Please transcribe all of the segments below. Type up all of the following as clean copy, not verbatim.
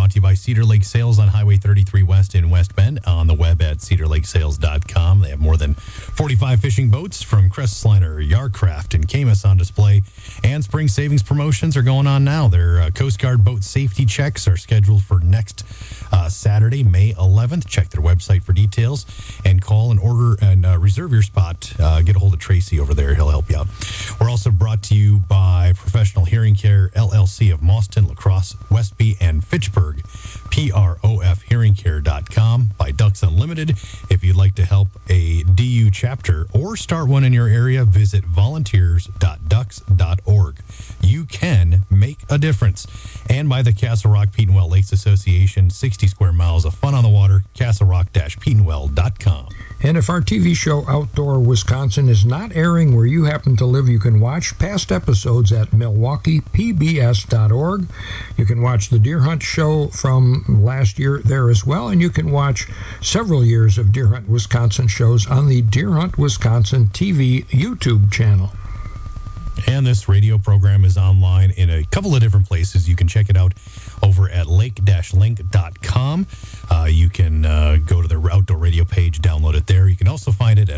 brought to you by Cedar Lake Sales on Highway 33 West in West Bend, on the web at cedarlakesales.com. They have more than 45 fishing boats from Crestliner, Yarcraft, and Camus on display, and spring savings promotions are going on now. Their Coast Guard boat safety checks are scheduled for next Saturday, May 11th. Check their website for details and call and order and reserve your spot. Get a hold of Tracy over there. He'll help you out. We're also brought to you by Professional Hearing Care, LLC of Mauston, La Crosse, Westby, and Fitchburg. PROFhearingcare.com. By Ducks Unlimited. If you'd like to help a DU chapter or start one in your area, visit volunteers.ducks.org. You can make a difference. And by the Castle Rock Petenwell Lakes Association, 60 square miles of fun on the water, castlerock-petenwell.com. And if our TV show Outdoor Wisconsin is not airing where you happen to live, you can watch past episodes at milwaukeepbs.org. You can watch the Deer Hunt show from last year there as well, and you can watch several years of Deer Hunt Wisconsin shows on the Deer Hunt Wisconsin TV YouTube channel. And this radio program is online in a couple of different places. You can check it out over at lake-link.com. You can go to the Outdoor Radio page, download it there. You can also find it at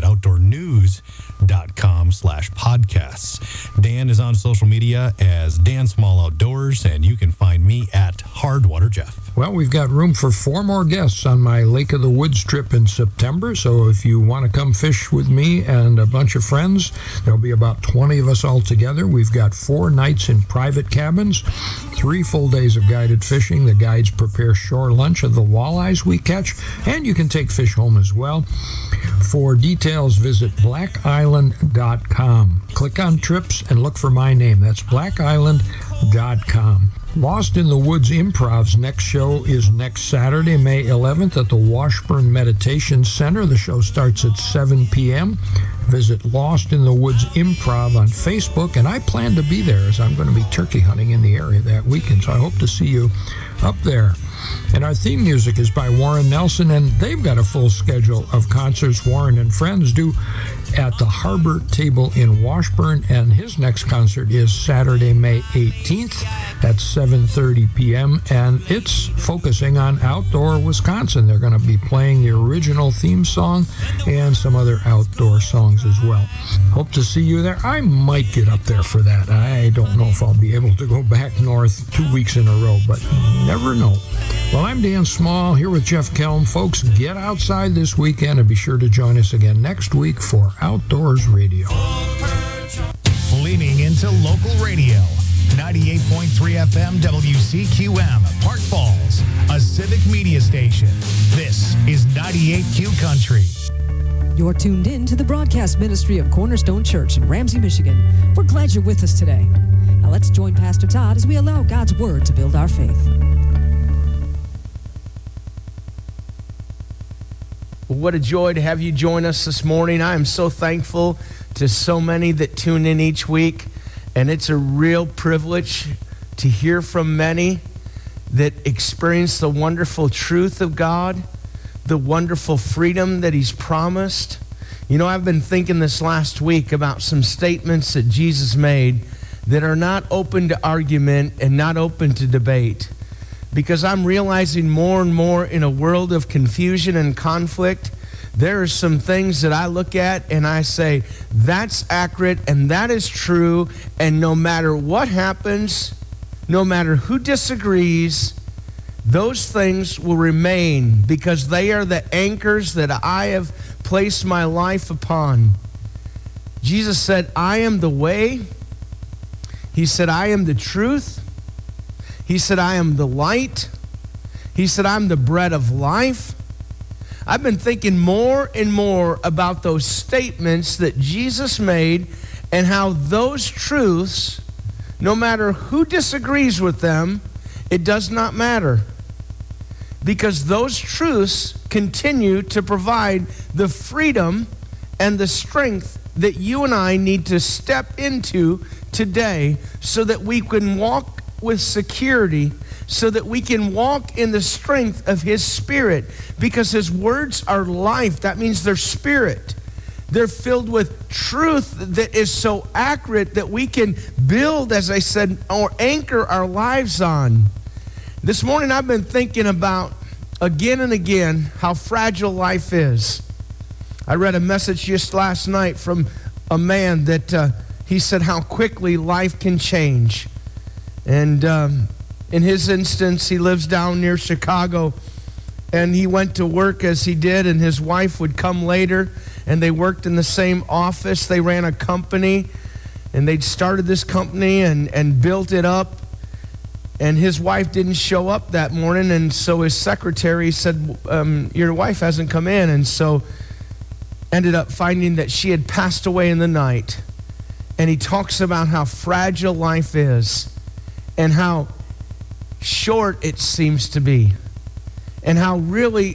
outdoornews.com/podcasts. Dan is on social media as Dan Small Outdoors, and you can find me at Hardwater Jeff. Well, we've got room for 4 more guests on my Lake of the Woods trip in September, so if you want to come fish with me and a bunch of friends, there'll be about 20 of us all together. We've got 4 nights in private cabins, 3 full days of guided fishing. The guides prepare shore lunch of the walleyes we catch, and you can take fish home as well. For details, visit blackisland.com. Click on trips and look for my name. That's blackisland.com. Lost in the Woods Improv's next show is next Saturday, May 11th at the Washburn Meditation Center. The show starts at 7 p.m. Visit Lost in the Woods Improv on Facebook, and I plan to be there as I'm going to be turkey hunting in the area that weekend, so I hope to see you up there. And our theme music is by Warren Nelson, and they've got a full schedule of concerts Warren and friends do at the Harbor Table in Washburn, and his next concert is Saturday, May 18th at 7:30 p.m., and it's focusing on outdoor Wisconsin. They're going to be playing the original theme song and some other outdoor songs as well. Hope to see you there. I might get up there for that. I don't know if I'll be able to go back north 2 weeks in a row, but never know. Well, I'm Dan Small here with Jeff Kelm. Folks, get outside this weekend and be sure to join us again next week for Outdoors Radio. Leaning into local radio. 98.3 FM WCQM, Park Falls, a civic media station. This is 98Q Country. You're tuned in to the broadcast ministry of Cornerstone Church in Ramsey, Michigan. We're glad you're with us today. Now let's join Pastor Todd as we allow God's Word to build our faith. What a joy to have you join us this morning. I am so thankful to so many that tune in each week, and it's a real privilege to hear from many that experience the wonderful truth of God, the wonderful freedom that He's promised. You know, I've been thinking this last week about some statements that Jesus made that are not open to argument and not open to debate. Because I'm realizing more and more in a world of confusion and conflict, there are some things that I look at and I say, that's accurate and that is true, and no matter what happens, no matter who disagrees, those things will remain because they are the anchors that I have placed my life upon. Jesus said, I am the way. He said, I am the truth. He said, I am the light. He said, I'm the bread of life. I've been thinking more and more about those statements that Jesus made and how those truths, no matter who disagrees with them, it does not matter. Because those truths continue to provide the freedom and the strength that you and I need to step into today so that we can walk with security, so that we can walk in the strength of His Spirit, because His words are life. That means they're spirit. They're filled with truth that is so accurate that we can build, as I said, or anchor our lives on. This morning I've been thinking about, again and again, how fragile life is. I read a message just last night from a man that he said how quickly life can change. And in his instance, he lives down near Chicago, and he went to work as he did, and his wife would come later, and they worked in the same office. They ran a company, and they'd started this company and built it up. And his wife didn't show up that morning, and so his secretary said, your wife hasn't come in. And so ended up finding that she had passed away in the night. And he talks about how fragile life is and how short it seems to be, and how really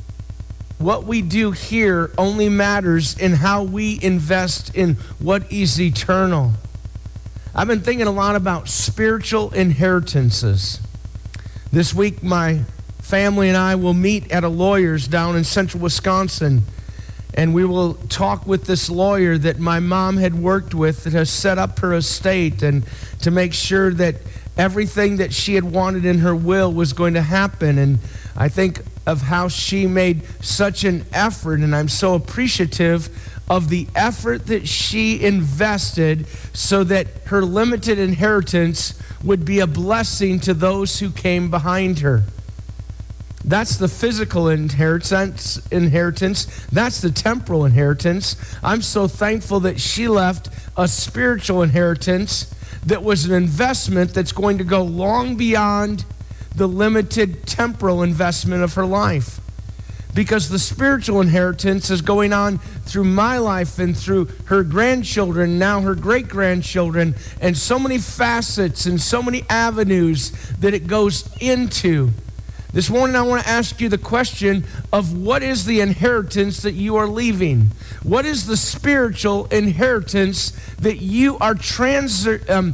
what we do here only matters in how we invest in what is eternal. I've been thinking a lot about spiritual inheritances. This week, my family and I will meet at a lawyer's down in central Wisconsin, and we will talk with this lawyer that my mom had worked with that has set up her estate, and to make sure that everything that she had wanted in her will was going to happen. And I think of how she made such an effort, and I'm so appreciative of the effort that she invested so that her limited inheritance would be a blessing to those who came behind her. That's the physical inheritance. That's the temporal inheritance. I'm so thankful that she left a spiritual inheritance that was an investment that's going to go long beyond the limited temporal investment of her life. Because the spiritual inheritance is going on through my life and through her grandchildren, now her great-grandchildren, and so many facets and so many avenues that it goes into. This morning I want to ask you the question of what is the inheritance that you are leaving? What is the spiritual inheritance that you are transferring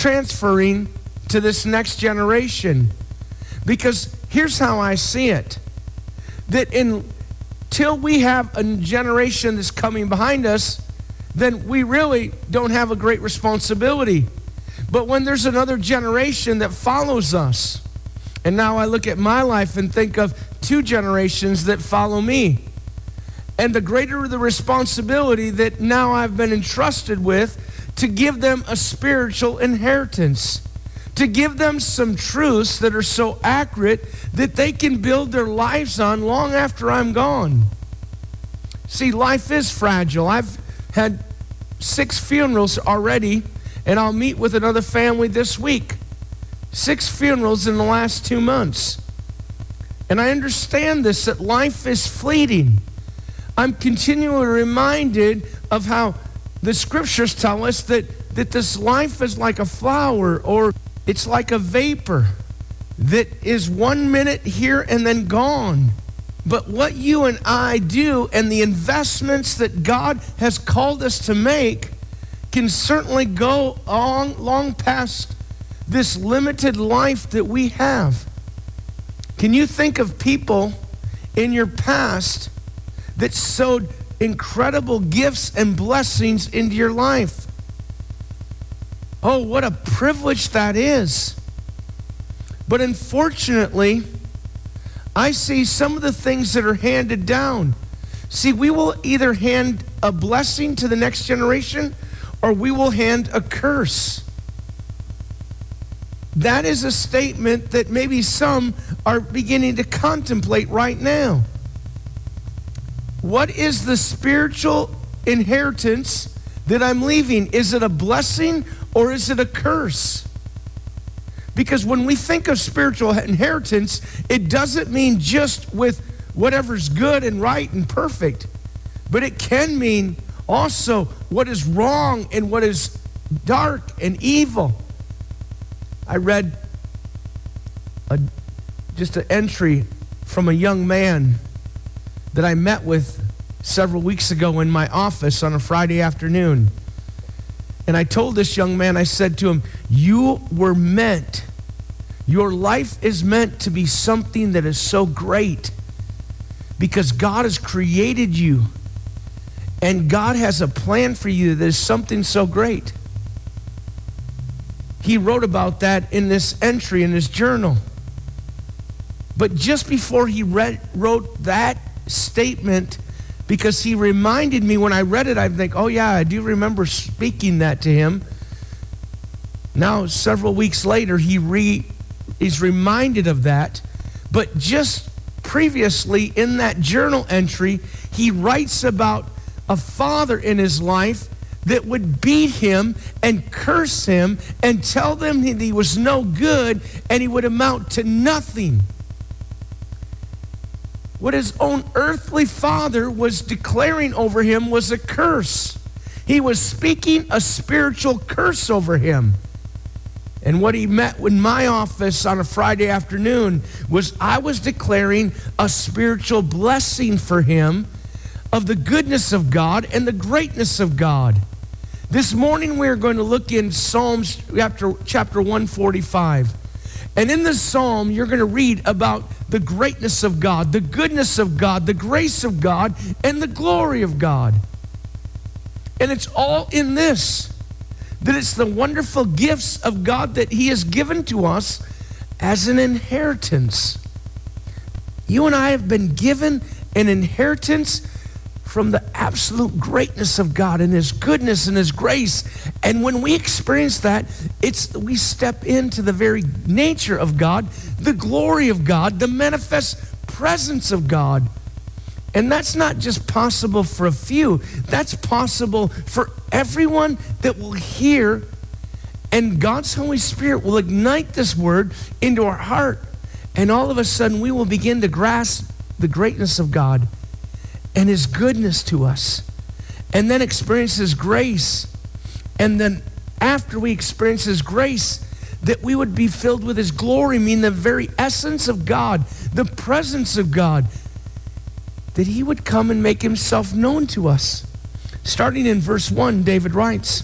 to this next generation? Because here's how I see it. That until we have a generation that's coming behind us, then we really don't have a great responsibility. But when there's another generation that follows us, and now I look at my life and think of 2 generations that follow me, and the greater the responsibility that now I've been entrusted with to give them a spiritual inheritance, to give them some truths that are so accurate that they can build their lives on long after I'm gone. See, life is fragile. I've had 6 funerals already, and I'll meet with another family this week. 6 funerals in the last 2 months. And I understand this, that life is fleeting. I'm continually reminded of how the scriptures tell us that this life is like a flower, or it's like a vapor that is 1 minute here and then gone. But what you and I do and the investments that God has called us to make can certainly go long past this limited life that we have. Can you think of people in your past that sowed incredible gifts and blessings into your life? Oh, what a privilege that is. But unfortunately, I see some of the things that are handed down. See, we will either hand a blessing to the next generation or we will hand a curse. That is a statement that maybe some are beginning to contemplate right now. What is the spiritual inheritance that I'm leaving? Is it a blessing or is it a curse? Because when we think of spiritual inheritance, it doesn't mean just with whatever's good and right and perfect, but it can mean also what is wrong and what is dark and evil. I read just an entry from a young man that I met with several weeks ago in my office on a Friday afternoon. And I told this young man, I said to him, you were meant, your life is meant to be something that is so great because God has created you and God has a plan for you that is something so great. He wrote about that in this entry in his journal. But just before he wrote that statement, because he reminded me when I read it, I think, oh yeah, I do remember speaking that to him. Now, several weeks later, he's reminded of that. But just previously in that journal entry, he writes about a father in his life that would beat him and curse him and tell them that he was no good and he would amount to nothing. What his own earthly father was declaring over him was a curse. He was speaking a spiritual curse over him. And what he met in my office on a Friday afternoon was I was declaring a spiritual blessing for him of the goodness of God and the greatness of God. This morning we're going to look in Psalms chapter 145. And in this psalm, you're going to read about the greatness of God, the goodness of God, the grace of God, and the glory of God. And it's all in this, that it's the wonderful gifts of God that he has given to us as an inheritance. You and I have been given an inheritance from the absolute greatness of God and his goodness and his grace. And when we experience that, we step into the very nature of God, the glory of God, the manifest presence of God. And that's not just possible for a few. That's possible for everyone that will hear. And God's Holy Spirit will ignite this word into our heart. And all of a sudden, we will begin to grasp the greatness of God and his goodness to us, and then experience his grace. And then after we experience his grace, that we would be filled with his glory, meaning the very essence of God, the presence of God, that he would come and make himself known to us. Starting in verse 1, David writes,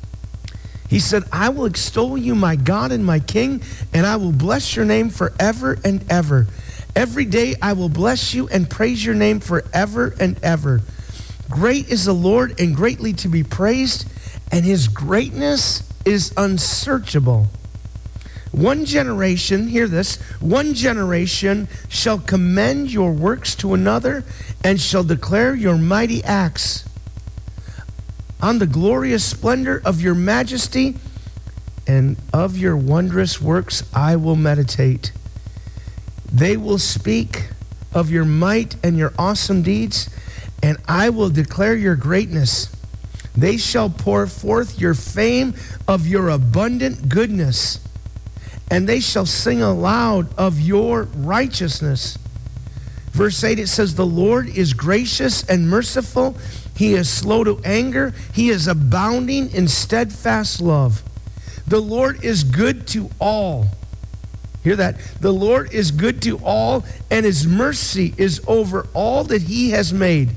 he said, I will extol you, my God and my King, and I will bless your name forever and ever. Every day I will bless you and praise your name forever and ever. Great is the Lord and greatly to be praised, and his greatness is unsearchable. One generation, hear this, one generation shall commend your works to another and shall declare your mighty acts. On the glorious splendor of your majesty and of your wondrous works I will meditate. They will speak of your might and your awesome deeds, and I will declare your greatness. They shall pour forth your fame of your abundant goodness, and they shall sing aloud of your righteousness. Verse 8, it says, the Lord is gracious and merciful. He is slow to anger. He is abounding in steadfast love. The Lord is good to all. Hear that? The Lord is good to all, and his mercy is over all that he has made.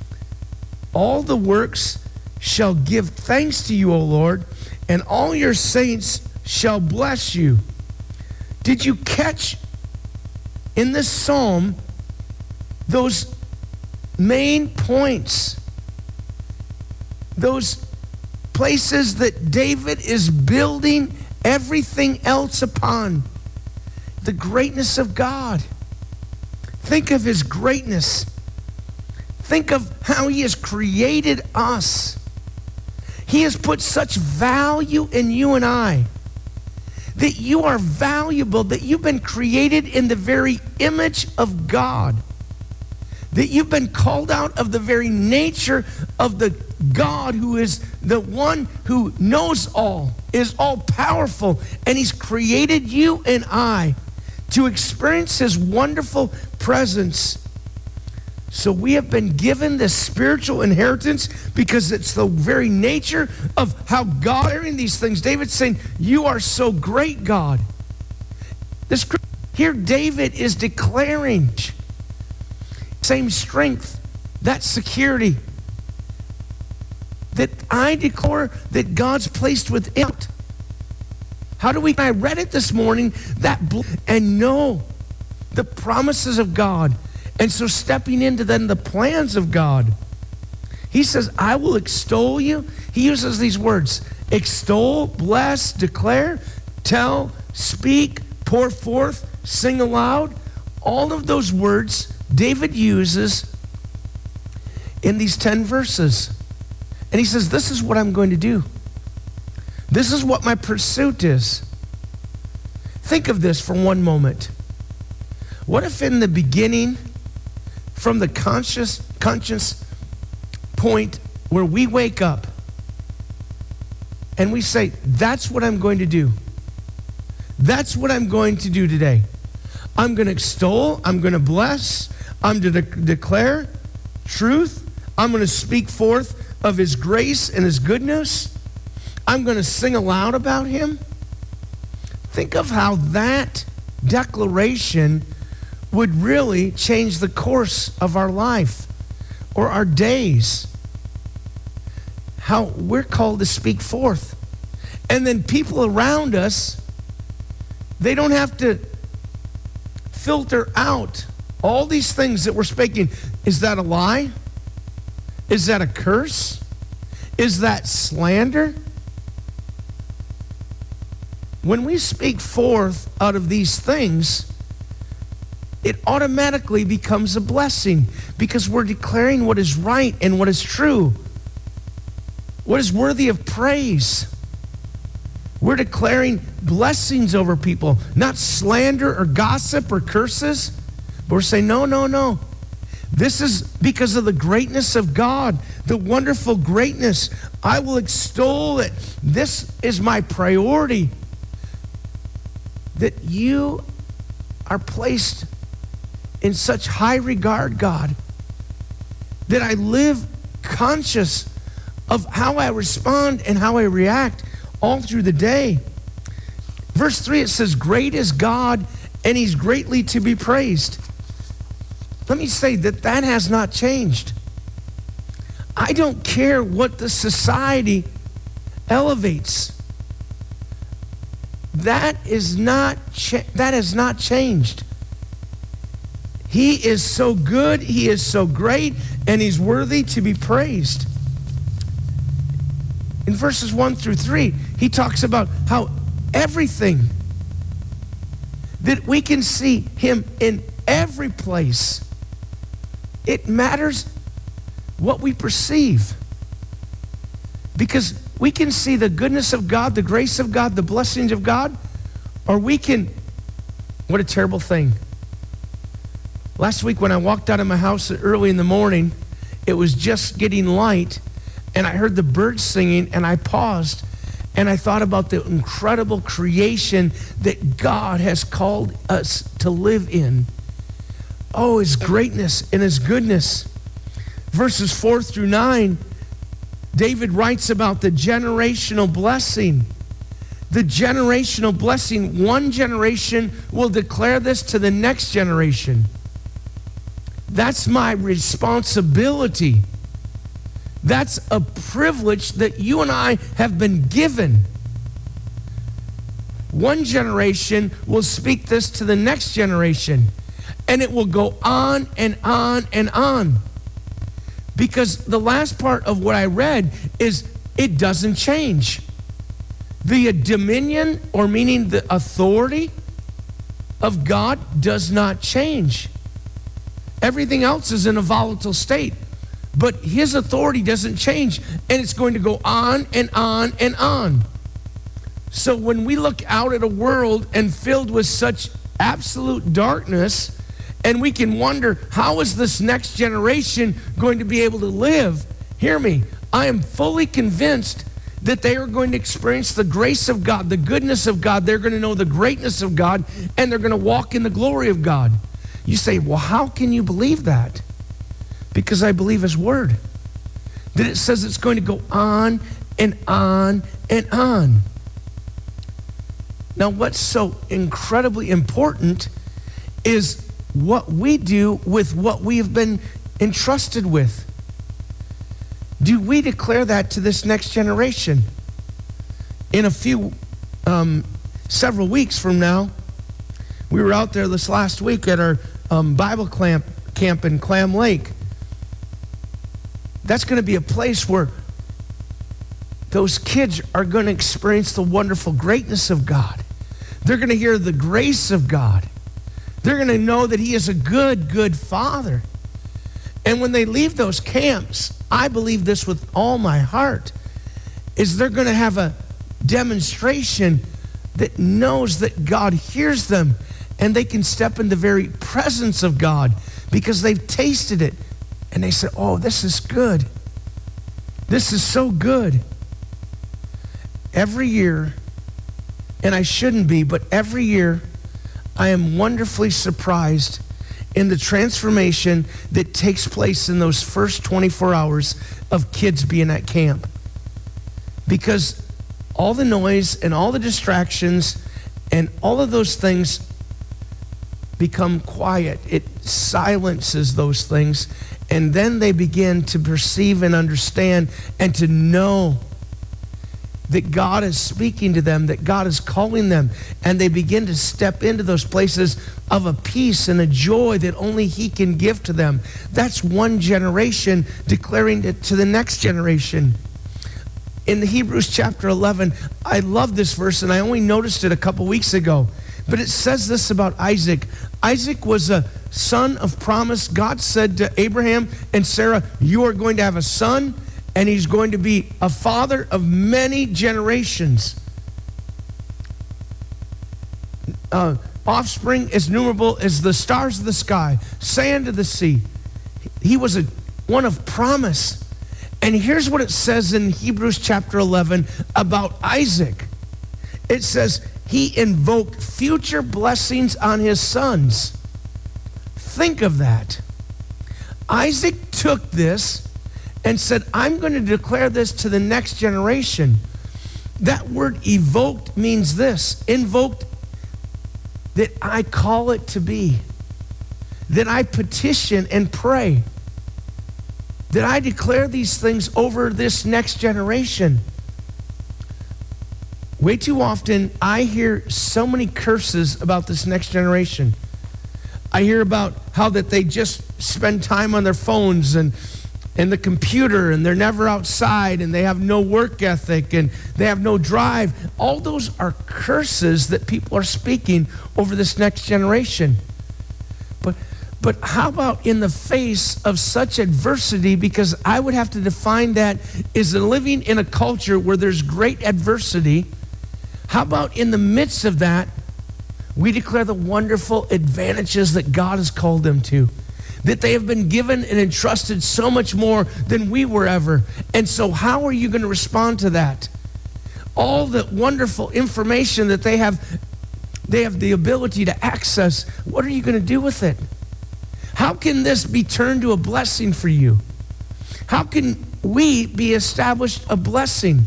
All the works shall give thanks to you, O Lord, and all your saints shall bless you. Did you catch in this psalm those main points? Those places that David is building everything else upon. The greatness of God. Think of his greatness. Think of how he has created us. He has put such value in you and I, that you are valuable, that you've been created in the very image of God, that you've been called out of the very nature of the God who is the one who knows all, is all powerful, and he's created you and I to experience his wonderful presence. So we have been given this spiritual inheritance because it's the very nature of how God is doing these things. David's saying, you are so great, God. Here David is declaring same strength, that security, that I declare that God's placed within it. How do we? I read it this morning, and know the promises of God. And so stepping into then the plans of God. He says, I will extol you. He uses these words: extol, bless, declare, tell, speak, pour forth, sing aloud. All of those words David uses in these 10 verses. And he says, this is what I'm going to do. This is what my pursuit is. Think of this for one moment. What if in the beginning, from the conscious point where we wake up and we say, that's what I'm going to do. That's what I'm going to do today. I'm going to extol, I'm going to bless, I'm going to declare truth, I'm going to speak forth of his grace and his goodness. I'm going to sing aloud about him. Think of how that declaration would really change the course of our life or our days. How we're called to speak forth. And then people around us, they don't have to filter out all these things that we're speaking. Is that a lie? Is that a curse? Is that slander? When we speak forth out of these things, it automatically becomes a blessing because we're declaring what is right and what is true, what is worthy of praise. We're declaring blessings over people, not slander or gossip or curses. But we're saying, no, no, no. This is because of the greatness of God, the wonderful greatness. I will extol it. This is my priority. That you are placed in such high regard, God, that I live conscious of how I respond and how I react all through the day. Verse 3, it says, great is God, and he's greatly to be praised. Let me say that has not changed. I don't care what the society elevates. That has not changed. He is so good, he is so great, and he's worthy to be praised. In verses 1 through 3, he talks about how everything, that we can see him in every place. It matters what we perceive. Because we can see the goodness of God, the grace of God, the blessings of God, or we can, what a terrible thing. Last week when I walked out of my house early in the morning, it was just getting light, and I heard the birds singing, and I paused, and I thought about the incredible creation that God has called us to live in. Oh, his greatness and his goodness. Verses 4 through 9, David writes about the generational blessing. The generational blessing. One generation will declare this to the next generation. That's my responsibility. That's a privilege that you and I have been given. One generation will speak this to the next generation, and it will go on and on and on. Because the last part of what I read is it doesn't change. The dominion, or meaning the authority of God, does not change. Everything else is in a volatile state, but his authority doesn't change, and it's going to go on and on and on. So when we look out at a world and filled with such absolute darkness, and we can wonder, how is this next generation going to be able to live? Hear me. I am fully convinced that they are going to experience the grace of God, the goodness of God. They're going to know the greatness of God, and they're going to walk in the glory of God. You say, well, how can you believe that? Because I believe his word. That it says it's going to go on and on and on. Now, what's so incredibly important is what we do with what we have been entrusted with. Do we declare that to this next generation? In a few, several weeks from now, we were out there this last week at our Bible camp in Clam Lake. That's going to be a place where those kids are going to experience the wonderful greatness of God. They're going to hear the grace of God. They're going to know that he is a good, good father. And when they leave those camps, I believe this with all my heart, is they're going to have a demonstration that knows that God hears them, and they can step in the very presence of God because they've tasted it. And they said, oh, this is good. This is so good. Every year, and I shouldn't be, but every year, I am wonderfully surprised in the transformation that takes place in those first 24 hours of kids being at camp. Because all the noise and all the distractions and all of those things become quiet. It silences those things. And then they begin to perceive and understand and to know that God is speaking to them, that God is calling them, and they begin to step into those places of a peace and a joy that only he can give to them. That's one generation declaring it to the next generation. In the Hebrews chapter 11, I love this verse, and I only noticed it a couple weeks ago, but it says this about Isaac. Isaac was a son of promise. God said to Abraham and Sarah, you are going to have a son, and he's going to be a father of many generations. Offspring as numerable as the stars of the sky, sand of the sea. He was one of promise. And here's what it says in Hebrews chapter 11 about Isaac. It says, he invoked future blessings on his sons. Think of that. Isaac took this and said, I'm going to declare this to the next generation. That word evoked means this. Invoked, that I call it to be. That I petition and pray. That I declare these things over this next generation. Way too often, I hear so many curses about this next generation. I hear about how that they just spend time on their phones and the computer, and they're never outside, and they have no work ethic, and they have no drive. All those are curses that people are speaking over this next generation. But how about in the face of such adversity, because I would have to define that as living in a culture where there's great adversity. How about in the midst of that, we declare the wonderful advantages that God has called them to, that they have been given and entrusted so much more than we were ever. And so how are you going to respond to that? All the wonderful information that they have the ability to access, what are you going to do with it? How can this be turned to a blessing for you? How can we be established a blessing?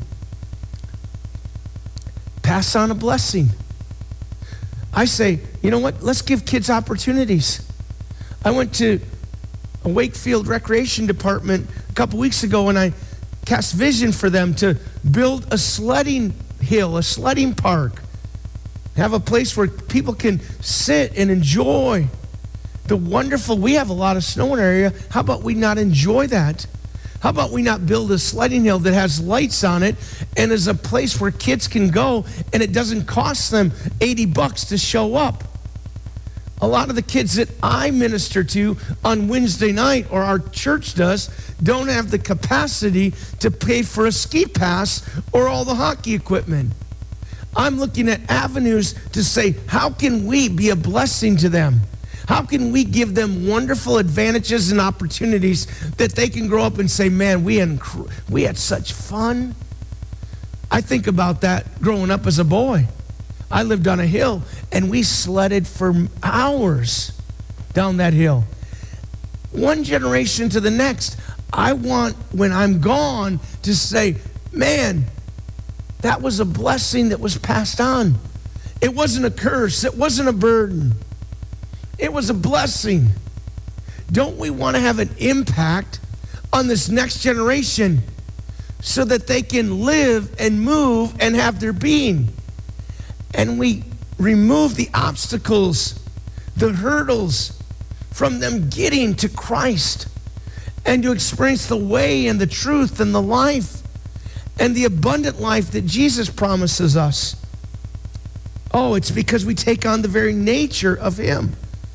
Pass on a blessing. I say, you know what? Let's give kids opportunities. I went to a Wakefield Recreation Department a couple weeks ago, and I cast vision for them to build a sledding hill, a sledding park. Have a place where people can sit and enjoy the wonderful, we have a lot of snow in our area. How about we not enjoy that? How about we not build a sledding hill that has lights on it and is a place where kids can go, and it doesn't cost them $80 to show up? A lot of the kids that I minister to on Wednesday night, or our church does, don't have the capacity to pay for a ski pass or all the hockey equipment. I'm looking at avenues to say, how can we be a blessing to them? How can we give them wonderful advantages and opportunities that they can grow up and say, man, we had such fun? I think about that growing up as a boy. I lived on a hill, and we sledded for hours down that hill. One generation to the next, I want, when I'm gone, to say, man, that was a blessing that was passed on. It wasn't a curse. It wasn't a burden. It was a blessing. Don't we want to have an impact on this next generation so that they can live and move and have their being? And we remove the obstacles, the hurdles from them getting to Christ and to experience the way and the truth and the life and the abundant life that Jesus promises us. Oh, it's because we take on the very nature of him.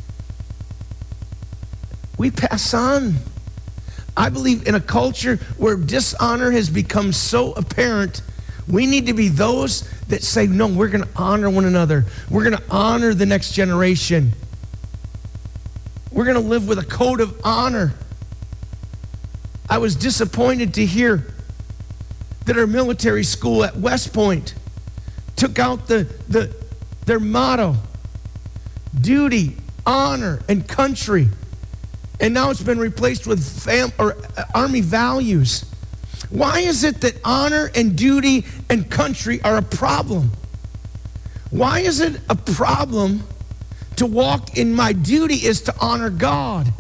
we pass on. I believe in a culture where dishonor has become so apparent, we need to be those that say, no, we're going to honor one another. We're going to honor the next generation. We're going to live with a code of honor. I was disappointed to hear that our military school at West Point took out their motto, duty, honor, and country. And now it's been replaced with Army values. Why is it that honor and duty and country are a problem? Why is it a problem to walk in my duty is to honor God?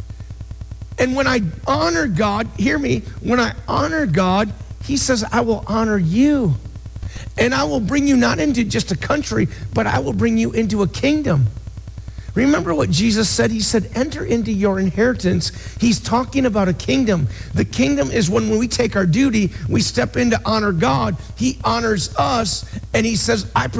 And when I honor God, hear me, when I honor God, he says, I will honor you. And I will bring you not into just a country, but I will bring you into a kingdom. Remember what Jesus said? He said, enter into your inheritance. He's talking about a kingdom. The kingdom is when we take our duty, we step in to honor God. He honors us, and he says, I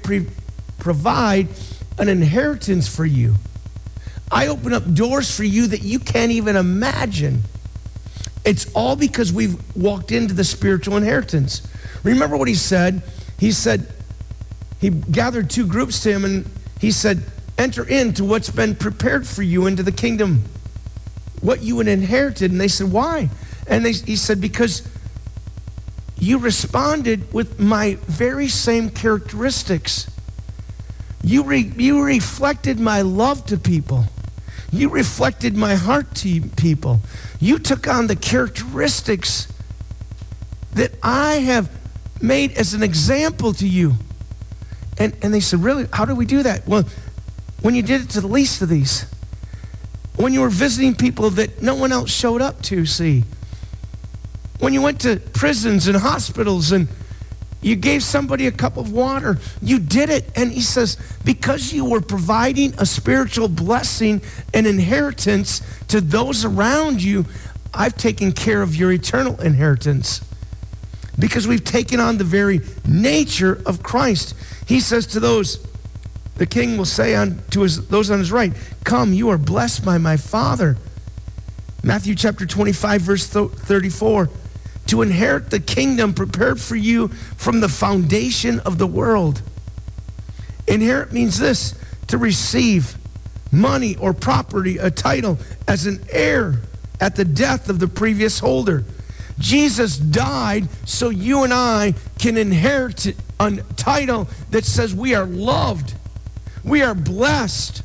provide an inheritance for you. I open up doors for you that you can't even imagine. It's all because we've walked into the spiritual inheritance. Remember what he said? He said, he gathered two groups to him, and he said, enter into what's been prepared for you into the kingdom, what you had inherited. And they said, why? And he said, because you responded with my very same characteristics. You reflected my love to people. You reflected my heart to people. You took on the characteristics that I have made as an example to you. And they said, really? How do we do that? Well, when you did it to the least of these, when you were visiting people that no one else showed up to see, when you went to prisons and hospitals and you gave somebody a cup of water, you did it. And he says, because you were providing a spiritual blessing and inheritance to those around you, I've taken care of your eternal inheritance. Because we've taken on the very nature of Christ. He says to those, the king will say to those on his right, come, you are blessed by my Father. Matthew chapter 25, verse 34, to inherit the kingdom prepared for you from the foundation of the world. Inherit means this, to receive money or property, a title, as an heir at the death of the previous holder. Jesus died so you and I can inherit a title that says we are loved. We are blessed.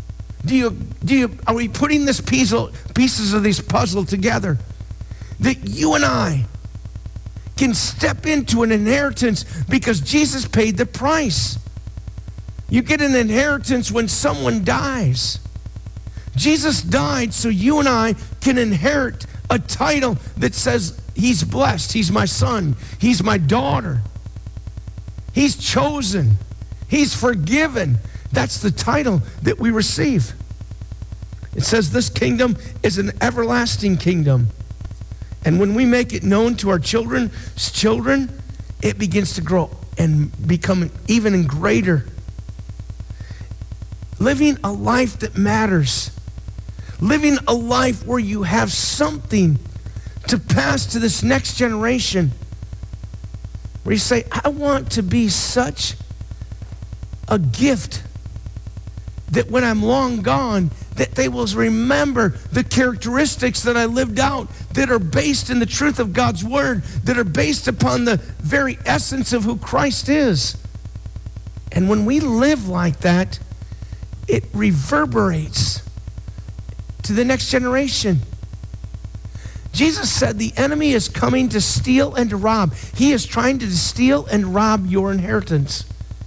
Are we putting this pieces of this puzzle together? That you and I can step into an inheritance because Jesus paid the price. You get an inheritance when someone dies. Jesus died so you and I can inherit a title that says he's blessed, he's my son, he's my daughter, he's chosen, he's forgiven. That's the title that we receive. It says this kingdom is an everlasting kingdom. And when we make it known to our children's children, it begins to grow and become even greater. Living a life that matters. Living a life where you have something to pass to this next generation. Where you say, I want to be such a gift that when I'm long gone, that they will remember the characteristics that I lived out that are based in the truth of God's word, that are based upon the very essence of who Christ is. And when we live like that, it reverberates to the next generation. Jesus said the enemy is coming to steal and to rob. He is trying to steal and rob your inheritance.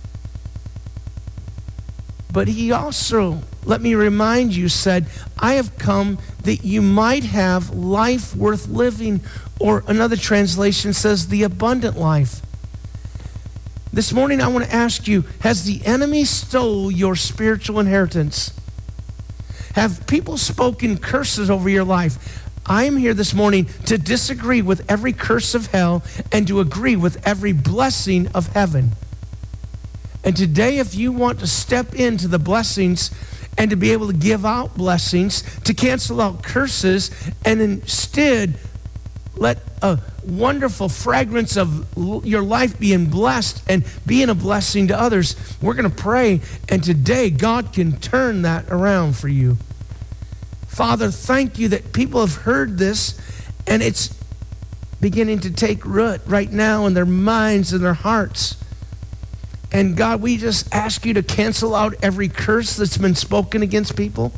But he also, let me remind you, said, I have come that you might have life worth living, or another translation says the abundant life. This morning I want to ask you, has the enemy stole your spiritual inheritance? Have people spoken curses over your life? I am here this morning to disagree with every curse of hell and to agree with every blessing of heaven. And today, if you want to step into the blessings and to be able to give out blessings, to cancel out curses, and instead let a wonderful fragrance of your life being blessed and being a blessing to others. We're going to pray, and today God can turn that around for you. Father, thank you that people have heard this, and it's beginning to take root right now in their minds and their hearts. And God, we just ask you to cancel out every curse that's been spoken against people.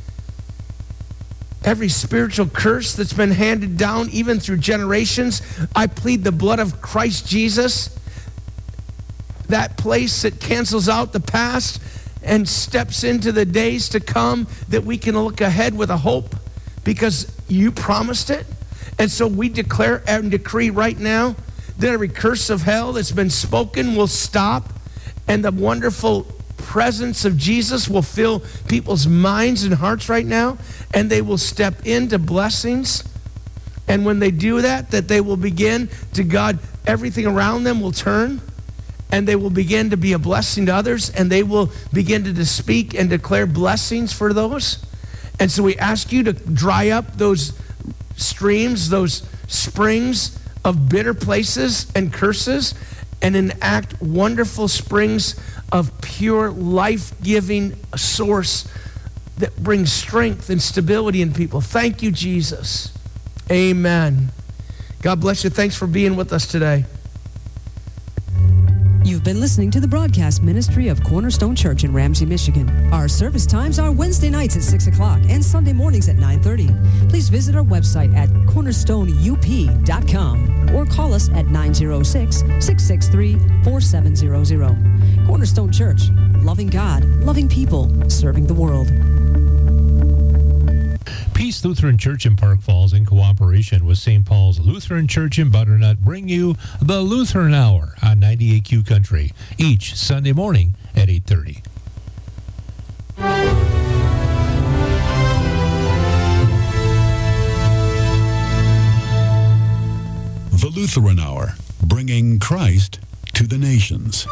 Every spiritual curse that's been handed down even through generations. I plead the blood of Christ Jesus, that place that cancels out the past and steps into the days to come, that we can look ahead with a hope because you promised it. And so we declare and decree right now that every curse of hell that's been spoken will stop, and the wonderful presence of Jesus will fill people's minds and hearts right now, and they will step into blessings. And when they do that they will begin to, God, everything around them will turn, and they will begin to be a blessing to others, and they will begin to speak and declare blessings for those. And so we ask you to dry up those streams, those springs of bitter places and curses, and enact wonderful springs of pure life-giving source that brings strength and stability in people. Thank you, Jesus. Amen. God bless you. Thanks for being with us today. You've been listening to the broadcast ministry of Cornerstone Church in Ramsey, Michigan. Our service times are Wednesday nights at 6 o'clock and Sunday mornings at 9:30. Please visit our website at cornerstoneup.com or call us at 906-663-4700. Cornerstone Church, loving God, loving people, serving the world. Peace Lutheran Church in Park Falls, in cooperation with St. Paul's Lutheran Church in Butternut, bring you the Lutheran Hour on 98Q Country each Sunday morning at 8:30. The Lutheran Hour, bringing Christ to the nations.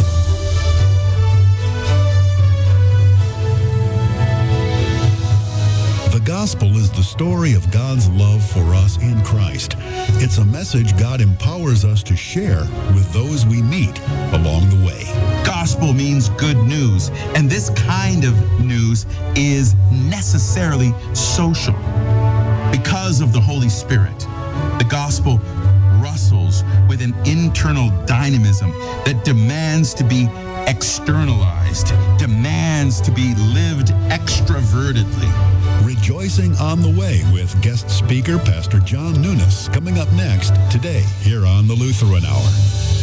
The gospel is the story of God's love for us in Christ. It's a message God empowers us to share with those we meet along the way. Gospel means good news, and this kind of news is necessarily social. Because of the Holy Spirit, the gospel rustles with an internal dynamism that demands to be externalized, demands to be lived extrovertedly. Rejoicing on the Way with guest speaker Pastor John Nunes, coming up next today here on the Lutheran Hour.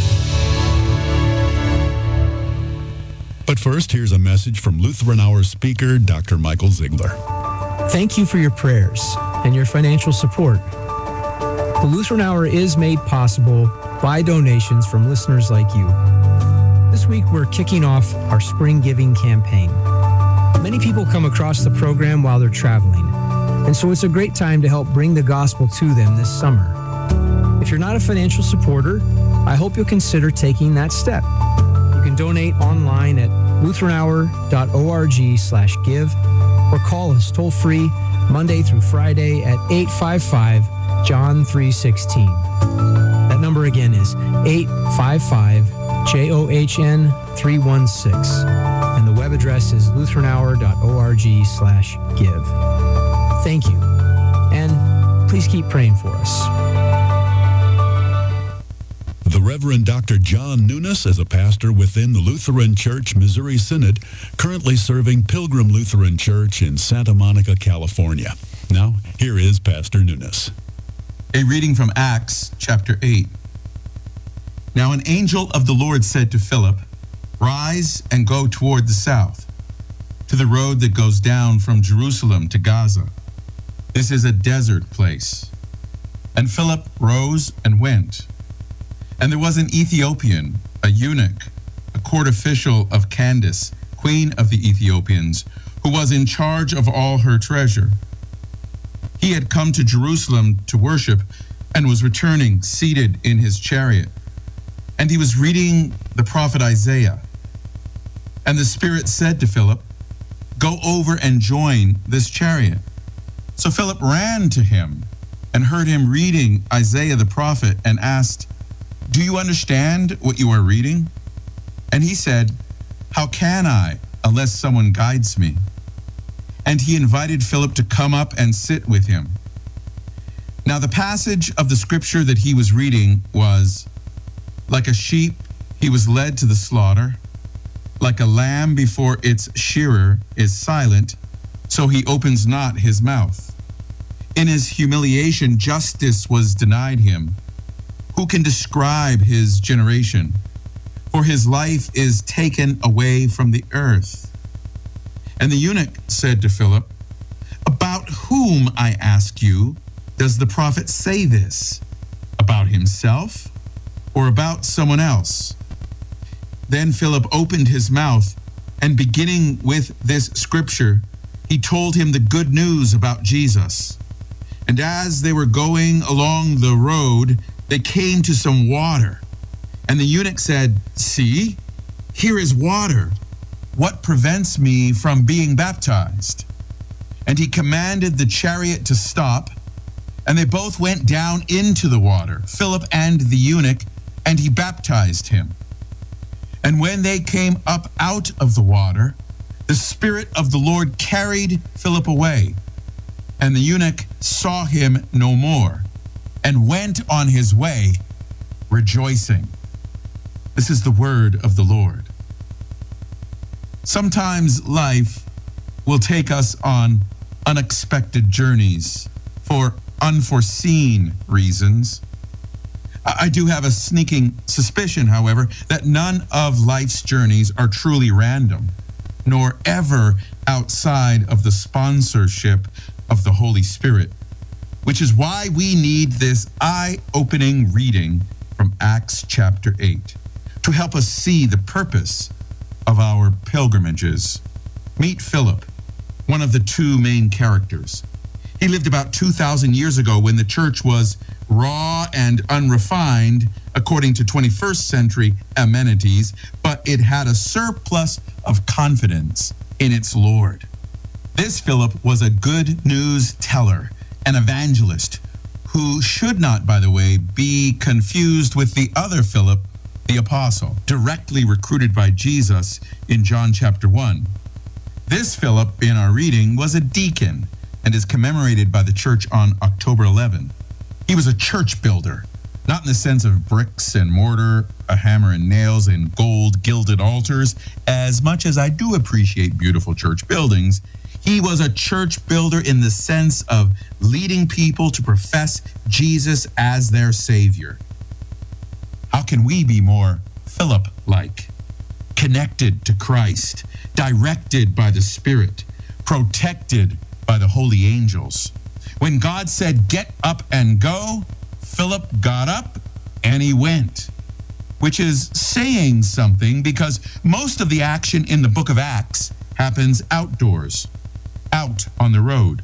But first, here's a message from Lutheran Hour speaker Dr. Michael Ziegler. Thank you for your prayers and your financial support. The Lutheran Hour is made possible by donations from listeners like you. This week, we're kicking off our Spring Giving campaign. Many people come across the program while they're traveling, and so it's a great time to help bring the gospel to them this summer. If you're not a financial supporter, I hope you'll consider taking that step. You can donate online at lutheranhour.org/give or call us toll-free Monday through Friday at 855-JOHN 316. That number again is 855-JOHN 316. And the web address is lutheranhour.org/give. Thank you. And please keep praying for us. The Reverend Dr. John Nunes is a pastor within the Lutheran Church Missouri Synod, currently serving Pilgrim Lutheran Church in Santa Monica, California. Now, here is Pastor Nunes. A reading from Acts chapter 8. Now an angel of the Lord said to Philip, "Rise and go toward the south, to the road that goes down from Jerusalem to Gaza. This is a desert place." And Philip rose and went. And there was an Ethiopian, a eunuch, a court official of Candace, queen of the Ethiopians, who was in charge of all her treasure. He had come to Jerusalem to worship and was returning seated in his chariot. And he was reading the prophet Isaiah. And the Spirit said to Philip, Go over and join this chariot." So Philip ran to him and heard him reading Isaiah the prophet and asked, "Do you understand what you are reading?" And he said, "How can I unless someone guides me?" And he invited Philip to come up and sit with him. Now the passage of the scripture that he was reading was, "Like a sheep he was led to the slaughter, like a lamb before its shearer is silent, so he opens not his mouth. In his humiliation justice was denied him. Who can describe his generation? For his life is taken away from the earth." And the eunuch said to Philip, "About whom, I ask you, does the prophet say this? About himself or about someone else?" Then Philip opened his mouth, and beginning with this scripture, he told him the good news about Jesus. And as they were going along the road, they came to some water. And the eunuch said, "See, here is water. What prevents me from being baptized?" And he commanded the chariot to stop, and they both went down into the water, Philip and the eunuch, and he baptized him. And when they came up out of the water, the Spirit of the Lord carried Philip away, and the eunuch saw him no more, and went on his way rejoicing. This is the word of the Lord. Sometimes life will take us on unexpected journeys for unforeseen reasons. I do have a sneaking suspicion, however, that none of life's journeys are truly random, nor ever outside of the sponsorship of the Holy Spirit, which is why we need this eye-opening reading from Acts chapter 8 to help us see the purpose of our pilgrimages. Meet Philip, one of the two main characters. He lived about 2,000 years ago when the church was raw and unrefined according to 21st century amenities, but it had a surplus of confidence in its Lord. This Philip was a good news teller, an evangelist, who should not, by the way, be confused with the other Philip, the apostle, directly recruited by Jesus in John chapter 1. This Philip in our reading was a deacon and is commemorated by the church on October 11. He was a church builder, not in the sense of bricks and mortar, a hammer and nails, and gold gilded altars, as much as I do appreciate beautiful church buildings. He was a church builder in the sense of leading people to profess Jesus as their Savior. How can we be more Philip-like, connected to Christ, directed by the Spirit, protected by the holy angels? When God said, "Get up and go," Philip got up and he went, which is saying something because most of the action in the book of Acts happens outdoors, out on the road,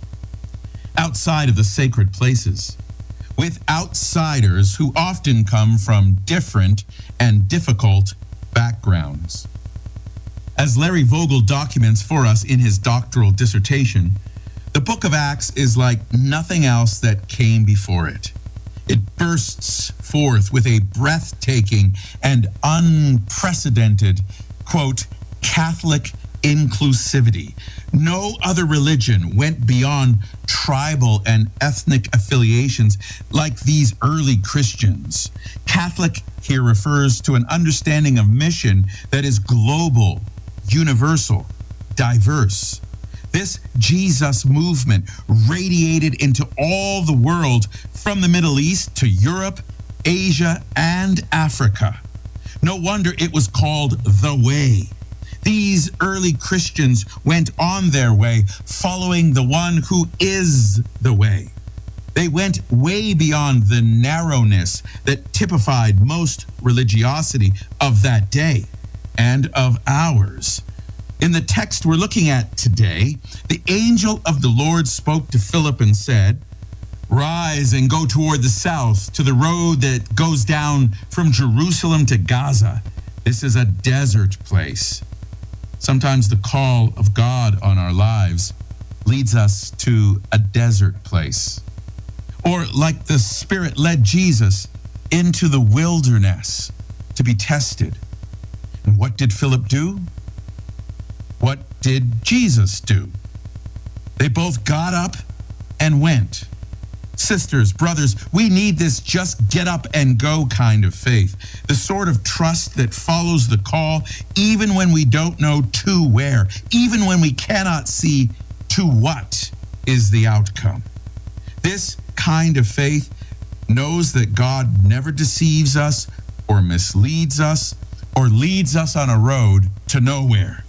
outside of the sacred places, with outsiders who often come from different and difficult backgrounds. As Larry Vogel documents for us in his doctoral dissertation, the book of Acts is like nothing else that came before it. It bursts forth with a breathtaking and unprecedented, quote, Catholic inclusivity. No other religion went beyond tribal and ethnic affiliations like these early Christians. Catholic here refers to an understanding of mission that is global, universal, diverse. This Jesus movement radiated into all the world from the Middle East to Europe, Asia, and Africa. No wonder it was called the Way. These early Christians went on their way, following the one who is the way. They went way beyond the narrowness that typified most religiosity of that day and of ours. In the text we're looking at today, the angel of the Lord spoke to Philip and said, "Rise and go toward the south to the road that goes down from Jerusalem to Gaza. This is a desert place." Sometimes the call of God on our lives leads us to a desert place. Or like the Spirit led Jesus into the wilderness to be tested. And what did Philip do? What did Jesus do? They both got up and went. Sisters, brothers, we need this just get up and go kind of faith. The sort of trust that follows the call even when we don't know to where, even when we cannot see to what is the outcome. This kind of faith knows that God never deceives us or misleads us or leads us on a road to nowhere.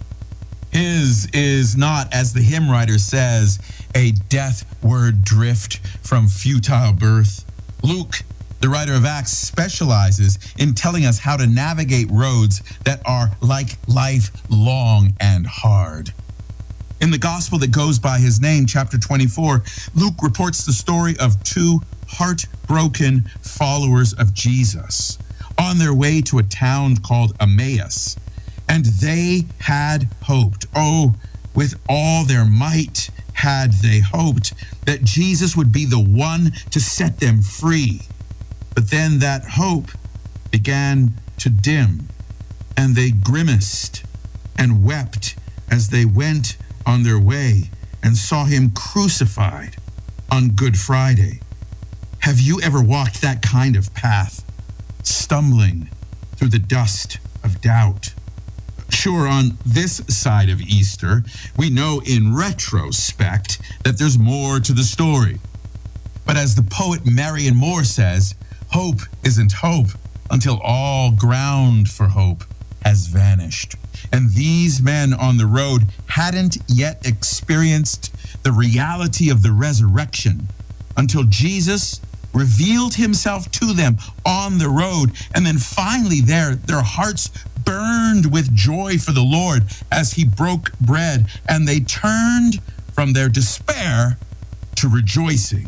His is not, as the hymn writer says, a deathward drift from futile birth. Luke, the writer of Acts, specializes in telling us how to navigate roads that are like life, long and hard. In the gospel that goes by his name, chapter 24, Luke reports the story of two heartbroken followers of Jesus on their way to a town called Emmaus. And they had hoped, with all their might had they hoped, that Jesus would be the one to set them free. But then that hope began to dim, and they grimaced and wept as they went on their way and saw him crucified on Good Friday. Have you ever walked that kind of path, stumbling through the dust of doubt? Sure, on this side of Easter, we know in retrospect that there's more to the story. But as the poet Marion Moore says, hope isn't hope until all ground for hope has vanished. And these men on the road hadn't yet experienced the reality of the resurrection until Jesus revealed himself to them on the road. And then finally their hearts burned with joy for the Lord as he broke bread, and they turned from their despair to rejoicing.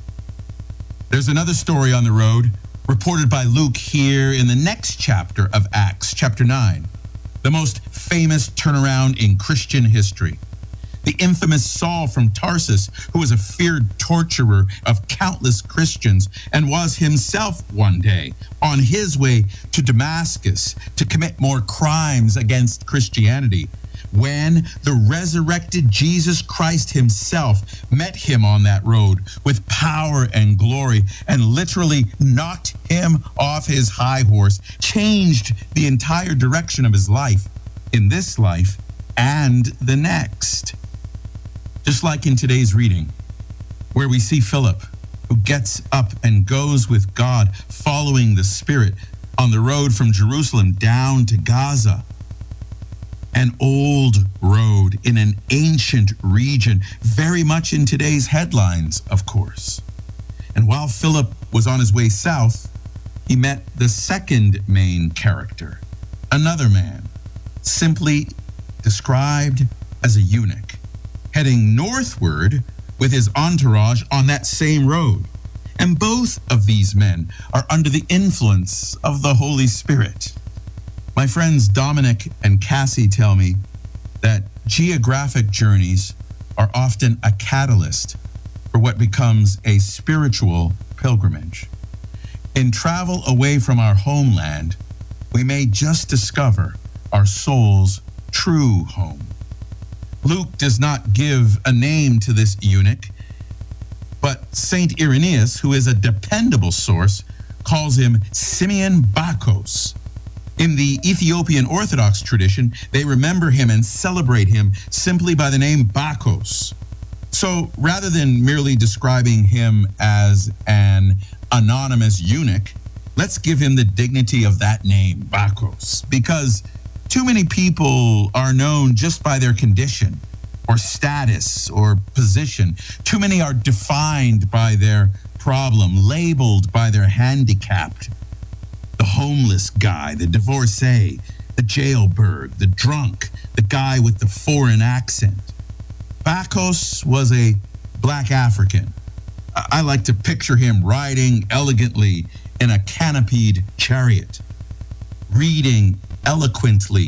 There's another story on the road reported by Luke here in the next chapter of Acts, chapter 9, the most famous turnaround in Christian history. The infamous Saul from Tarsus, who was a feared torturer of countless Christians and was himself one day on his way to Damascus to commit more crimes against Christianity, when the resurrected Jesus Christ himself met him on that road with power and glory and literally knocked him off his high horse, changed the entire direction of his life in this life and the next. Just like in today's reading, where we see Philip, who gets up and goes with God, following the Spirit on the road from Jerusalem down to Gaza. An old road in an ancient region, very much in today's headlines, of course. And while Philip was on his way south, he met the second main character, another man, simply described as a eunuch, heading northward with his entourage on that same road. And both of these men are under the influence of the Holy Spirit. My friends Dominic and Cassie tell me that geographic journeys are often a catalyst for what becomes a spiritual pilgrimage. In travel away from our homeland, we may just discover our soul's true home. Luke does not give a name to this eunuch, but Saint Irenaeus, who is a dependable source, calls him Simeon Bacchos. In the Ethiopian Orthodox tradition, they remember him and celebrate him simply by the name Bacchos. So rather than merely describing him as an anonymous eunuch, let's give him the dignity of that name, Bacchos, because too many people are known just by their condition or status or position. Too many are defined by their problem, labeled by their handicap. The homeless guy, the divorcee, the jailbird, the drunk, the guy with the foreign accent. Bacchos was a black African. I like to picture him riding elegantly in a canopied chariot, reading eloquently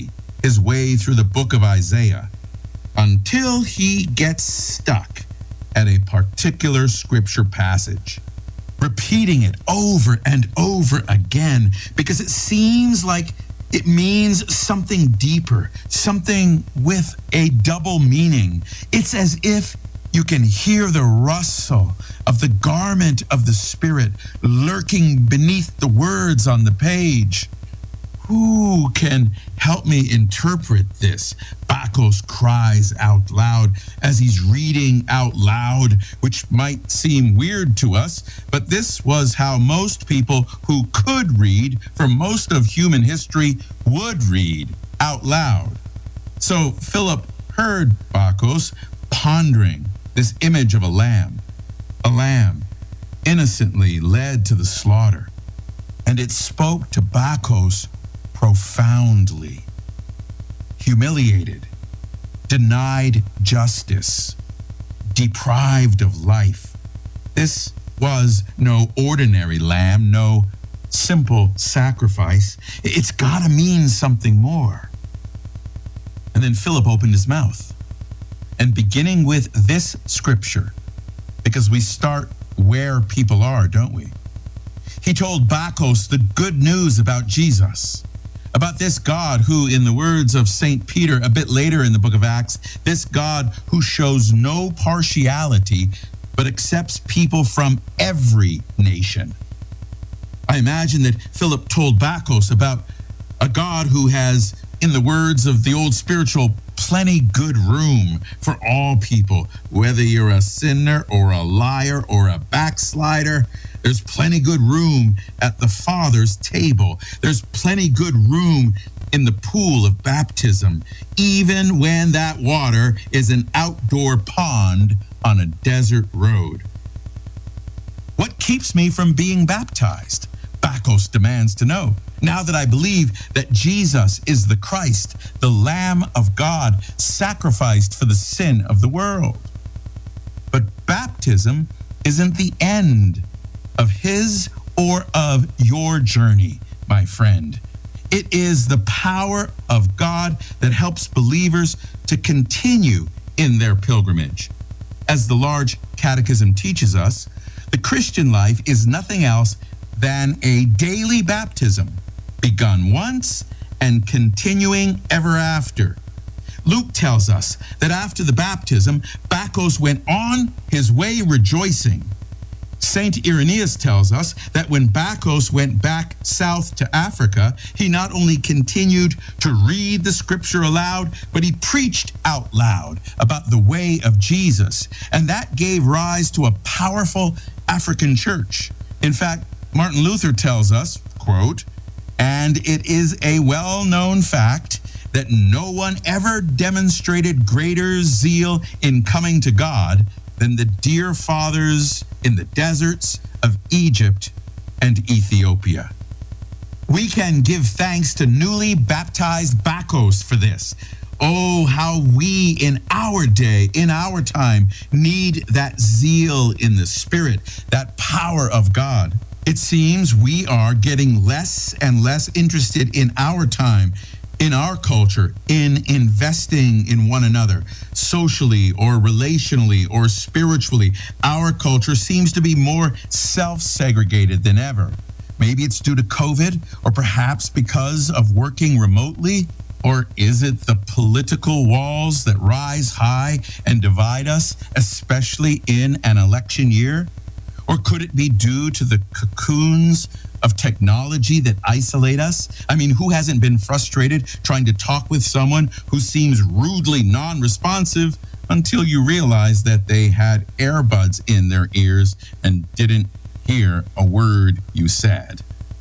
his way through the book of Isaiah until he gets stuck at a particular scripture passage, repeating it over and over again because it seems like it means something deeper, something with a double meaning. It's as if you can hear the rustle of the garment of the Spirit lurking beneath the words on the page. Who can help me interpret this? Bacchus cries out loud as he's reading out loud, which might seem weird to us, but this was how most people who could read for most of human history would read out loud. So Philip heard Bacchus pondering this image of a lamb innocently led to the slaughter, and it spoke to Bacchus profoundly. Humiliated, denied justice, deprived of life. This was no ordinary lamb, no simple sacrifice. It's got to mean something more. And then Philip opened his mouth, and beginning with this scripture, because we start where people are, don't we? He told Bacchus the good news about Jesus, about this God who, in the words of St. Peter a bit later in the book of Acts, this God who shows no partiality but accepts people from every nation. I imagine that Philip told Bacchus about a God who has, in the words of the old spiritual, plenty good room for all people, whether you're a sinner or a liar or a backslider. There's plenty good room at the Father's table. There's plenty good room in the pool of baptism, even when that water is an outdoor pond on a desert road. What keeps me from being baptized? Bacchus demands to know. Now that I believe that Jesus is the Christ, the Lamb of God, sacrificed for the sin of the world. But baptism isn't the end of his or of your journey, my friend. It is the power of God that helps believers to continue in their pilgrimage. As the large catechism teaches us, the Christian life is nothing else than a daily baptism, begun once and continuing ever after. Luke tells us that after the baptism, Bacchus went on his way rejoicing. Saint Irenaeus tells us that when Bacchus went back south to Africa, he not only continued to read the scripture aloud, but he preached out loud about the way of Jesus. And that gave rise to a powerful African church. In fact, Martin Luther tells us, quote, "And it is a well-known fact that no one ever demonstrated greater zeal in coming to God than the dear fathers in the deserts of Egypt and Ethiopia." We can give thanks to newly baptized Bacchus for this. Oh, how we in our day, in our time, need that zeal in the Spirit, that power of God. It seems we are getting less and less interested in our time, in our culture, in investing in one another, socially or relationally or spiritually. Our culture seems to be more self-segregated than ever. Maybe it's due to COVID, or perhaps because of working remotely. Or is it the political walls that rise high and divide us, especially in an election year? Or could it be due to the cocoons of technology that isolate us? I mean, who hasn't been frustrated trying to talk with someone who seems rudely non-responsive until you realize that they had earbuds in their ears and didn't hear a word you said?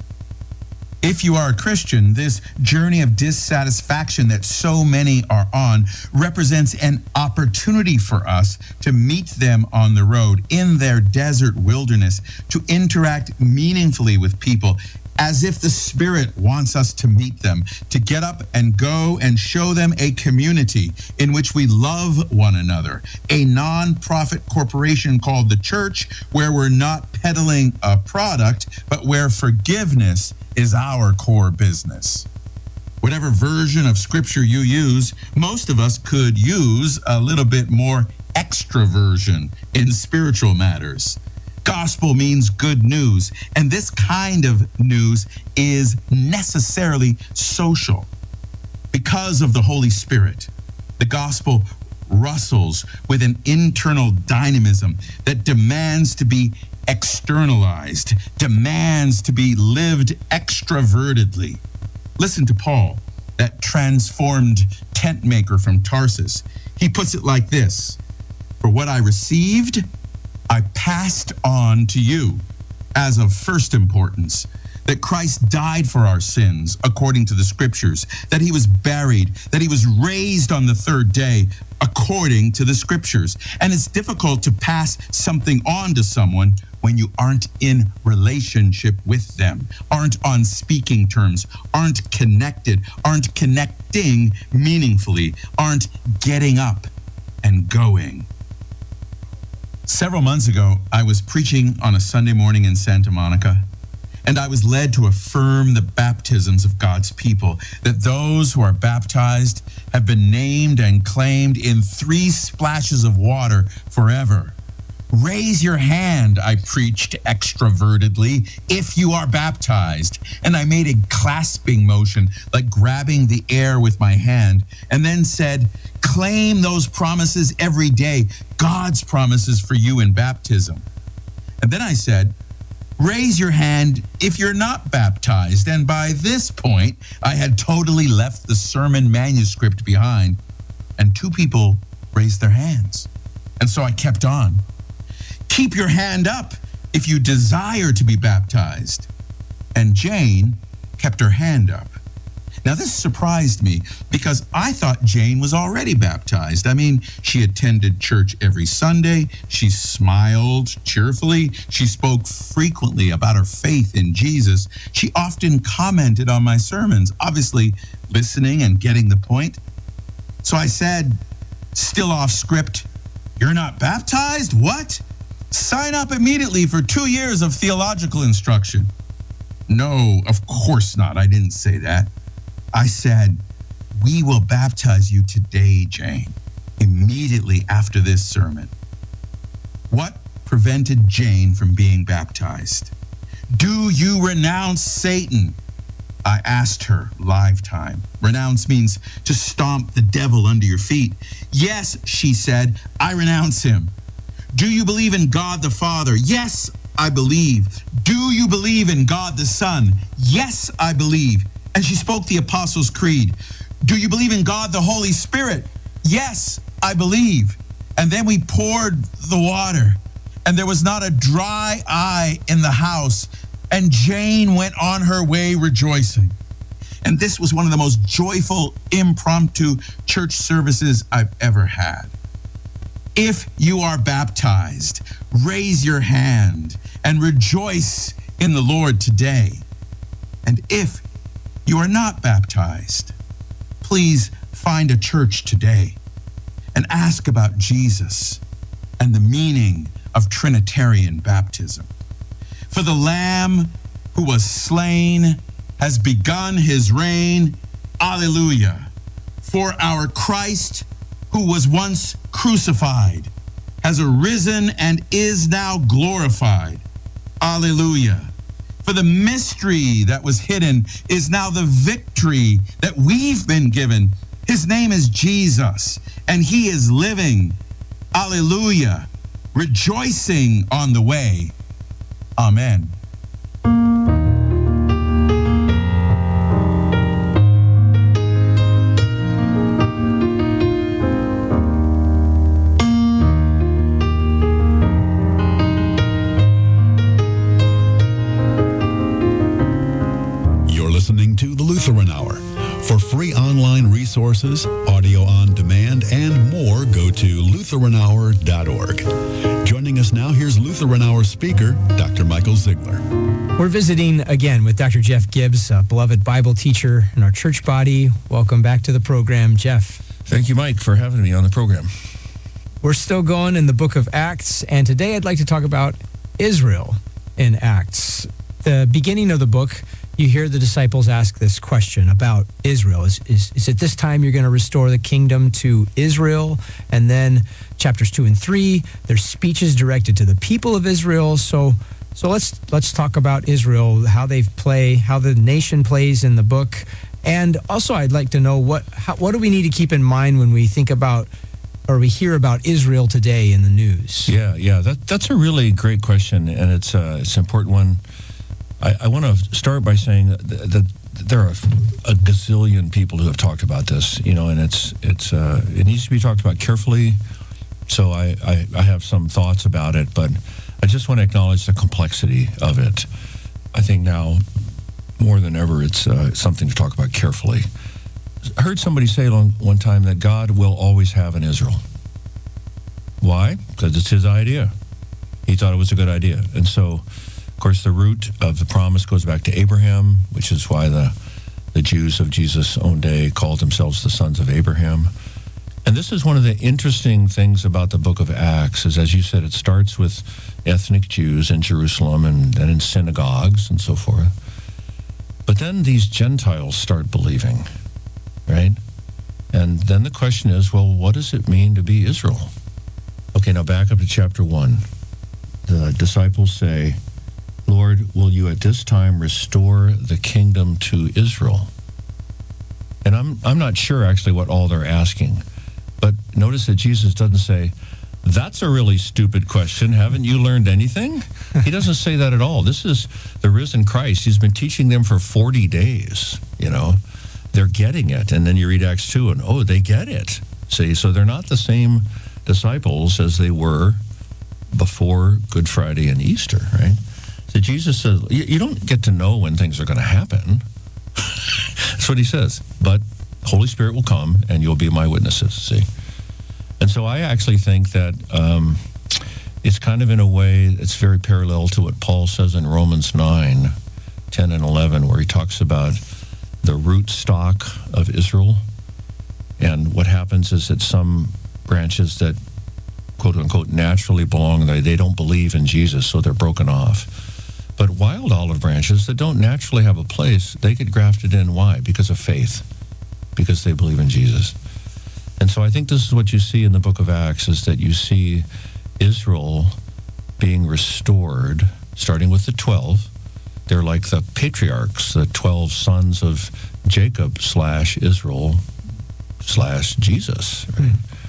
If you are a Christian, this journey of dissatisfaction that so many are on represents an opportunity for us to meet them on the road, in their desert wilderness, to interact meaningfully with people, as if the Spirit wants us to meet them, to get up and go and show them a community in which we love one another, a non-profit corporation called the church, where we're not peddling a product, but where forgiveness is our core business. Whatever version of Scripture you use, most of us could use a little bit more extraversion in spiritual matters. Gospel means good news, and this kind of news is necessarily social. Because of the Holy Spirit, the gospel rustles with an internal dynamism that demands to be externalized, demands to be lived extrovertedly. Listen to Paul, that transformed tent maker from Tarsus. He puts it like this: "For what I received, I passed on to you as of first importance, that Christ died for our sins according to the Scriptures, that he was buried, that he was raised on the third day according to the Scriptures." And it's difficult to pass something on to someone when you aren't in relationship with them, aren't on speaking terms, aren't connected, aren't connecting meaningfully, aren't getting up and going. Several months ago, I was preaching on a Sunday morning in Santa Monica, and I was led to affirm the baptisms of God's people, that those who are baptized have been named and claimed in 3 splashes of water forever. Raise your hand, I preached extrovertedly, if you are baptized. And I made a clasping motion, like grabbing the air with my hand, and then said, claim those promises every day, God's promises for you in baptism. And then I said, raise your hand if you're not baptized. And by this point, I had totally left the sermon manuscript behind, and 2 people raised their hands. And so I kept on. Keep your hand up if you desire to be baptized. And Jane kept her hand up. Now, this surprised me because I thought Jane was already baptized. I mean, she attended church every Sunday. She smiled cheerfully. She spoke frequently about her faith in Jesus. She often commented on my sermons, obviously listening and getting the point. So I said, still off script, "You're not baptized? What? Sign up immediately for 2 years of theological instruction." "No, of course not." I didn't say that. I said, "We will baptize you today, Jane, immediately after this sermon." What prevented Jane from being baptized? "Do you renounce Satan?" I asked her live time. Renounce means to stomp the devil under your feet. "Yes," she said, "I renounce him." "Do you believe in God the Father?" "Yes, I believe." "Do you believe in God the Son?" "Yes, I believe." And she spoke the Apostles' Creed. "Do you believe in God the Holy Spirit?" "Yes, I believe." And then we poured the water, and there was not a dry eye in the house, and Jane went on her way rejoicing. And this was one of the most joyful impromptu church services I've ever had. If you are baptized, raise your hand and rejoice in the Lord today. And if you are not baptized, please find a church today and ask about Jesus and the meaning of Trinitarian baptism. For the Lamb who was slain has begun his reign. Alleluia. For our Christ, who was once crucified, has arisen and is now glorified. Alleluia. For the mystery that was hidden is now the victory that we've been given. His name is Jesus, and he is living. Alleluia. Rejoicing on the way. Amen. Listening to the Lutheran Hour. For free online resources, audio on demand, and more, go to lutheranhour.org. Joining us now, here's Lutheran Hour speaker, Dr. Michael Ziegler. We're visiting again with Dr. Jeff Gibbs, a beloved Bible teacher in our church body. Welcome back to the program, Jeff. Thank you, Mike, for having me on the program. We're still going in the book of Acts, and today I'd like to talk about Israel in Acts. The beginning of the book you hear the disciples ask this question about Israel. Is it this time you're going to restore the kingdom to Israel? And then chapters 2 and 3, there's speeches directed to the people of Israel. So let's talk about Israel, how the nation plays in the book. And also I'd like to know what do we need to keep in mind when we think about or we hear about Israel today in the news? Yeah. That's a really great question, and it's an important one. I want to start by saying that there are a gazillion people who have talked about this, and it needs to be talked about carefully. So I have some thoughts about it, but I just want to acknowledge the complexity of it. I think now more than ever, it's something to talk about carefully. I heard somebody say one time that God will always have an Israel. Why? Because it's his idea. He thought it was a good idea. And so, of course, the root of the promise goes back to Abraham, which is why the Jews of Jesus' own day called themselves the sons of Abraham. And this is one of the interesting things about the book of Acts, is, as you said, it starts with ethnic Jews in Jerusalem and then in synagogues and so forth. But then these Gentiles start believing, right? And then the question is, well, what does it mean to be Israel? Okay, now back up to chapter 1. The disciples say, Lord, will you at this time restore the kingdom to Israel? And I'm not sure actually what all they're asking. But notice that Jesus doesn't say, that's a really stupid question. Haven't you learned anything? He doesn't say that at all. This is the risen Christ. He's been teaching them for 40 days, They're getting it. And then you read Acts 2 and, they get it. See, so they're not the same disciples as they were before Good Friday and Easter, right? So Jesus says, you don't get to know when things are going to happen. That's what he says. But Holy Spirit will come and you'll be my witnesses, see? And so I actually think that it's kind of in a way, it's very parallel to what Paul says in Romans 9, 10 and 11, where he talks about the root stock of Israel. And what happens is that some branches that, quote unquote, naturally belong, they don't believe in Jesus, so they're broken off. But wild olive branches that don't naturally have a place, they get grafted in. Why? Because of faith, because they believe in Jesus. And so I think this is what you see in the book of Acts, is that you see Israel being restored, starting with the 12. They're like the patriarchs, the 12 sons of Jacob / Israel / Jesus, right?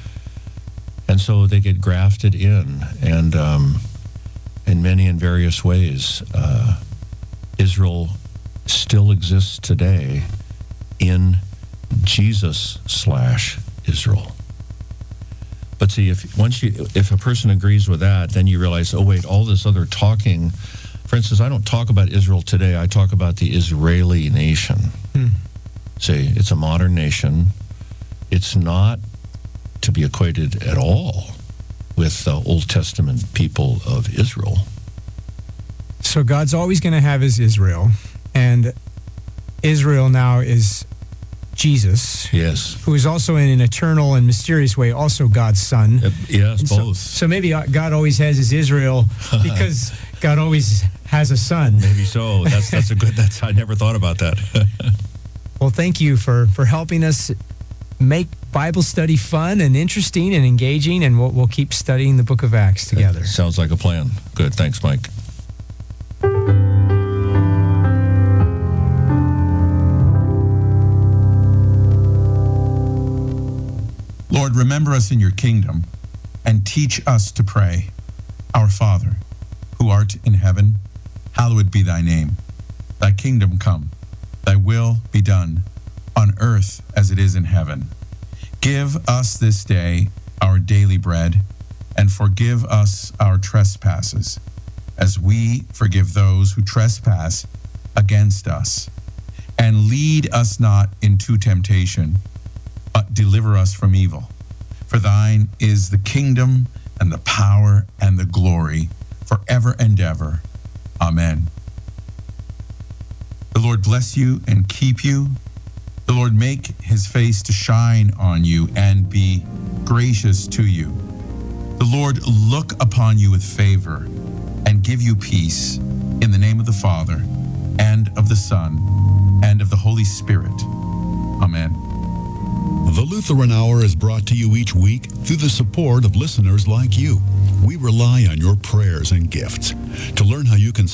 And so they get grafted in, and in many and various ways, Israel still exists today in Jesus / Israel. But see, if a person agrees with that, then you realize, oh wait, all this other talking. For instance, I don't talk about Israel today. I talk about the Israeli nation. See, it's a modern nation. It's not to be equated at all with the Old Testament people of Israel. So God's always going to have his Israel, and Israel now is Jesus. Yes. Who is also in an eternal and mysterious way also God's son. Yes, and both. So maybe God always has his Israel because God always has a son. Maybe so. That's a good, I never thought about that. Well, thank you for helping us make Bible study fun and interesting and engaging, and we'll keep studying the book of Acts together. That sounds like a plan. Good. Thanks, Mike. Lord, remember us in your kingdom and teach us to pray. Our Father, who art in heaven, hallowed be thy name. Thy kingdom come, thy will be done, on earth as it is in heaven. Give us this day our daily bread, and forgive us our trespasses, as we forgive those who trespass against us. And lead us not into temptation, but deliver us from evil. For thine is the kingdom and the power and the glory forever and ever. Amen. The Lord bless you and keep you. The Lord make his face to shine on you and be gracious to you. The Lord look upon you with favor and give you peace. In the name of the Father, and of the Son, and of the Holy Spirit. Amen. The Lutheran Hour is brought to you each week through the support of listeners like you. We rely on your prayers and gifts. To learn how you can